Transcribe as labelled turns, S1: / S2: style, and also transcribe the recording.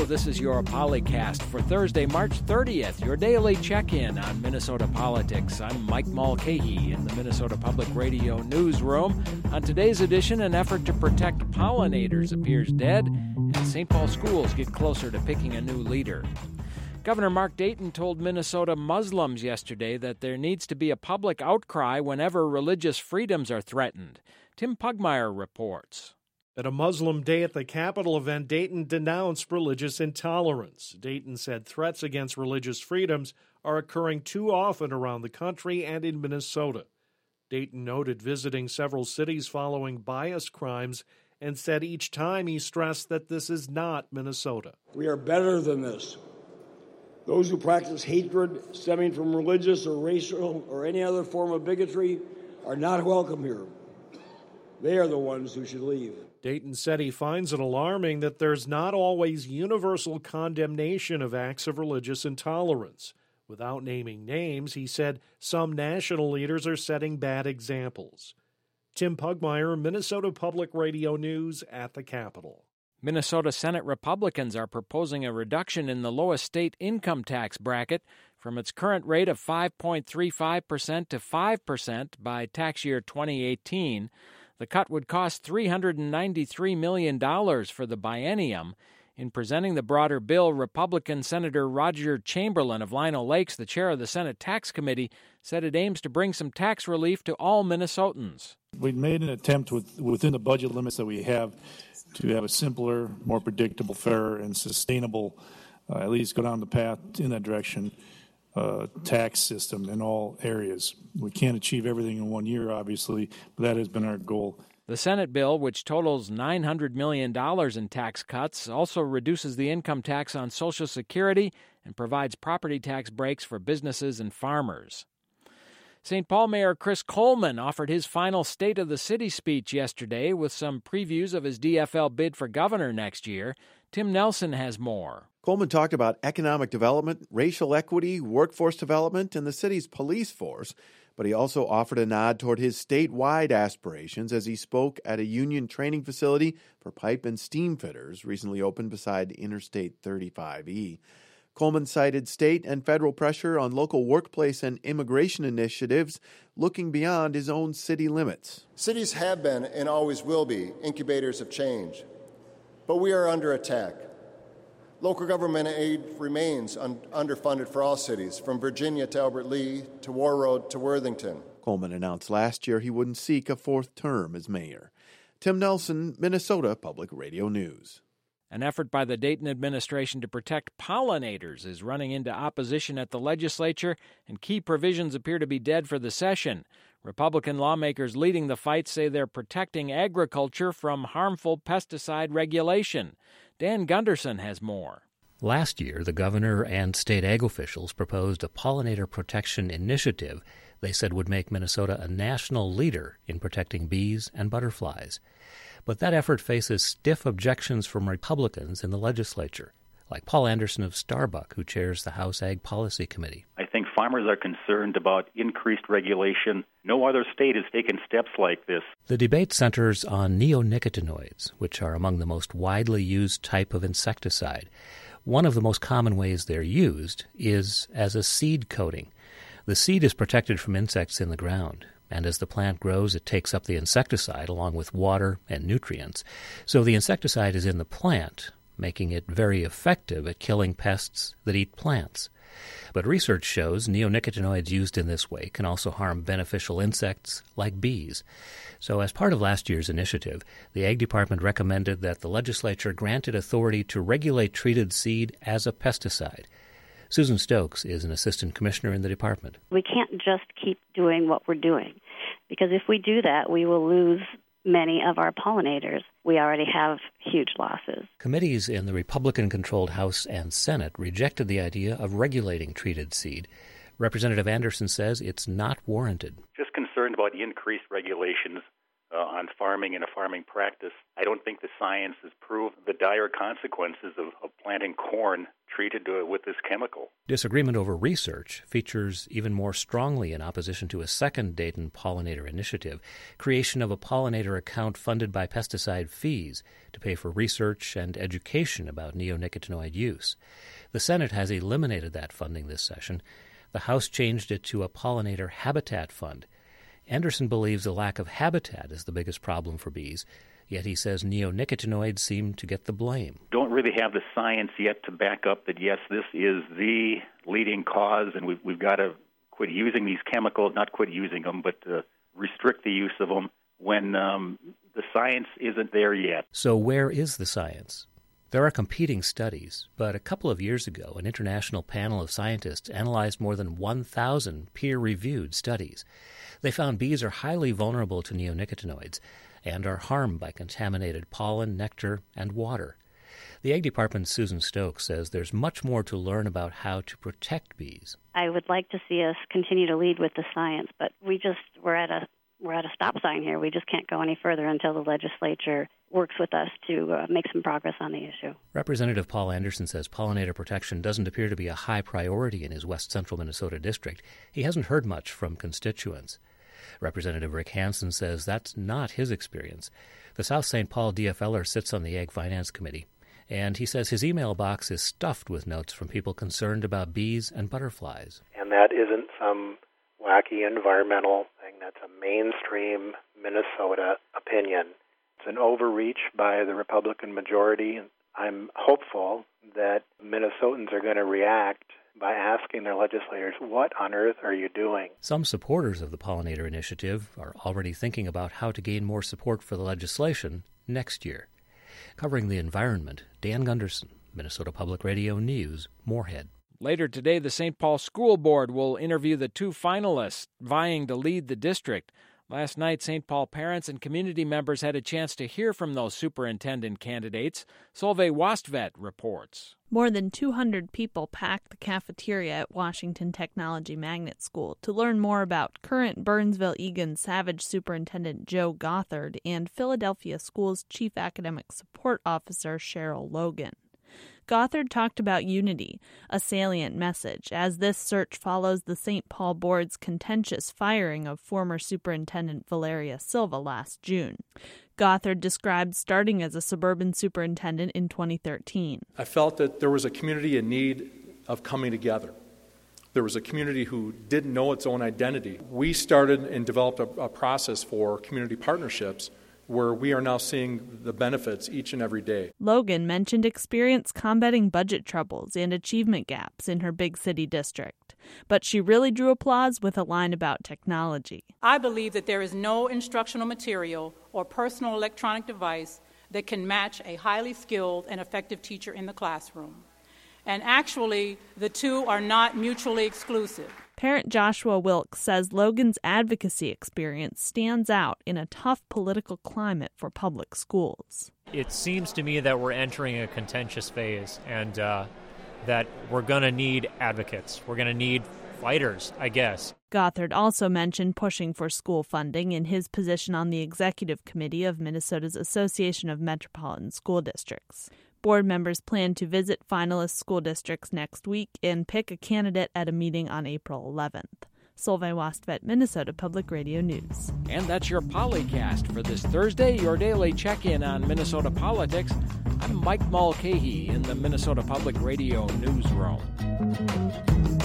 S1: This is your Polycast for Thursday, March 30th, your daily check-in on Minnesota politics. I'm Mike Mulcahy in the Minnesota Public Radio newsroom. On today's edition, an effort to protect pollinators appears dead, and St. Paul schools get closer to picking a new leader. Governor Mark Dayton told Minnesota Muslims yesterday that there needs to be a public outcry whenever religious freedoms are threatened. Tim Pugmire reports.
S2: At a Muslim Day at the Capitol event, Dayton denounced religious intolerance. Dayton said threats against religious freedoms are occurring too often around the country and in Minnesota. Dayton noted visiting several cities following bias crimes and said each time he stressed that this is not Minnesota.
S3: We are better than this. Those who practice hatred stemming from religious or racial or any other form of bigotry are not welcome here. They are the ones who should leave.
S2: Dayton said he finds it alarming that there's not always universal condemnation of acts of religious intolerance. Without naming names, he said some national leaders are setting bad examples. Tim Pugmire, Minnesota Public Radio News at the Capitol.
S1: Minnesota Senate Republicans are proposing a reduction in the lowest state income tax bracket from its current rate of 5.35% to 5% by tax year 2018. The cut would cost $393 million for the biennium. In presenting the broader bill, Republican Senator Roger Chamberlain of Lino Lakes, the chair of the Senate Tax Committee, said it aims to bring some tax relief to all Minnesotans.
S4: We've made an attempt within the budget limits that we have to have a simpler, more predictable, fairer, and sustainable, at least go down the path in that direction, tax system in all areas. We can't achieve everything in 1 year, obviously, but that has been our goal.
S1: The Senate bill, which totals $900 million in tax cuts, also reduces the income tax on Social Security and provides property tax breaks for businesses and farmers. St. Paul Mayor Chris Coleman offered his final State of the City speech yesterday with some previews of his DFL bid for governor next year. Tim Nelson has more.
S5: Coleman talked about economic development, racial equity, workforce development, and the city's police force, but he also offered a nod toward his statewide aspirations as he spoke at a union training facility for pipe and steam fitters recently opened beside Interstate 35E. Coleman cited state and federal pressure on local workplace and immigration initiatives looking beyond his own city limits.
S6: Cities have been and always will be incubators of change, but we are under attack. Local government aid remains underfunded for all cities, from Virginia to Albert Lea to Warroad to Worthington.
S5: Coleman announced last year he wouldn't seek a fourth term as mayor. Tim Nelson, Minnesota Public Radio News.
S1: An effort by the Dayton administration to protect pollinators is running into opposition at the legislature, and key provisions appear to be dead for the session. Republican lawmakers leading the fight say they're protecting agriculture from harmful pesticide regulation. Dan Gunderson has more.
S7: Last year, the governor and state ag officials proposed a pollinator protection initiative they said would make Minnesota a national leader in protecting bees and butterflies. But that effort faces stiff objections from Republicans in the legislature, like Paul Anderson of Starbuck, who chairs the House Ag Policy Committee.
S8: I think farmers are concerned about increased regulation. No other state has taken steps like this.
S7: The debate centers on neonicotinoids, which are among the most widely used type of insecticide. One of the most common ways they're used is as a seed coating. The seed is protected from insects in the ground, and as the plant grows, it takes up the insecticide along with water and nutrients. So the insecticide is in the plant, making it very effective at killing pests that eat plants. But research shows neonicotinoids used in this way can also harm beneficial insects like bees. So as part of last year's initiative, the Ag Department recommended that the legislature granted authority to regulate treated seed as a pesticide. Susan Stokes is an assistant commissioner in the department.
S9: We can't just keep doing what we're doing, because if we do that, we will lose many of our pollinators. We already have huge losses.
S7: Committees in the Republican-controlled House and Senate rejected the idea of regulating treated seed. Representative Anderson says it's not warranted.
S8: Just concerned about increased regulations on farming and a farming practice. I don't think the science has proved the dire consequences of planting corn treated with this chemical.
S7: Disagreement over research features even more strongly in opposition to a second Dayton pollinator initiative, creation of a pollinator account funded by pesticide fees to pay for research and education about neonicotinoid use. The Senate has eliminated that funding this session. The House changed it to a pollinator habitat fund. Anderson believes the lack of habitat is the biggest problem for bees, yet he says neonicotinoids seem to get the blame.
S8: Don't really have the science yet to back up that, yes, this is the leading cause, and we've got to quit using these chemicals, not quit using them, but restrict the use of them when the science isn't there yet.
S7: So where is the science? There are competing studies, but a couple of years ago, an international panel of scientists analyzed more than 1,000 peer-reviewed studies. They found bees are highly vulnerable to neonicotinoids and are harmed by contaminated pollen, nectar, and water. The Ag Department's Susan Stokes says there's much more to learn about how to protect bees.
S9: I would like to see us continue to lead with the science, but we're at a stop sign here. We just can't go any further until the legislature works with us to make some progress on the issue.
S7: Representative Paul Anderson says pollinator protection doesn't appear to be a high priority in his west central Minnesota district. He hasn't heard much from constituents. Representative Rick Hansen says that's not his experience. The South St. Paul DFLer sits on the Ag Finance Committee, and he says his email box is stuffed with notes from people concerned about bees and butterflies.
S10: And that isn't some wacky environmental thing. That's a mainstream Minnesota opinion. It's an overreach by the Republican majority. I'm hopeful that Minnesotans are going to react by asking their legislators, what on earth are you doing?
S7: Some supporters of the Pollinator Initiative are already thinking about how to gain more support for the legislation next year. Covering the environment, Dan Gunderson, Minnesota Public Radio News, Moorhead.
S1: Later today, the St. Paul School Board will interview the two finalists vying to lead the district. Last night, St. Paul parents and community members had a chance to hear from those superintendent candidates. Solveig Wastvedt reports.
S11: More than 200 people packed the cafeteria at Washington Technology Magnet School to learn more about current Burnsville-Egan Savage Superintendent Joe Gothard and Philadelphia School's Chief Academic Support Officer Cheryl Logan. Gothard talked about unity, a salient message, as this search follows the St. Paul Board's contentious firing of former Superintendent Valeria Silva last June. Gothard described starting as a suburban superintendent in 2013.
S12: I felt that there was a community in need of coming together. There was a community who didn't know its own identity. We started and developed a process for community partnerships where we are now seeing the benefits each and every day.
S11: Logan mentioned experience combating budget troubles and achievement gaps in her big city district. But she really drew applause with a line about technology.
S13: I believe that there is no instructional material or personal electronic device that can match a highly skilled and effective teacher in the classroom. And actually, the two are not mutually exclusive.
S11: Parent Joshua Wilkes says Logan's advocacy experience stands out in a tough political climate for public schools.
S14: It seems to me that we're entering a contentious phase and that we're going to need advocates. We're going to need fighters, I guess.
S11: Gothard also mentioned pushing for school funding in his position on the executive committee of Minnesota's Association of Metropolitan School Districts. Board members plan to visit finalist school districts next week and pick a candidate at a meeting on April 11th. Solveig Wastvedt, Minnesota Public Radio News.
S1: And that's your Polycast for this Thursday, your daily check-in on Minnesota politics. I'm Mike Mulcahy in the Minnesota Public Radio Newsroom.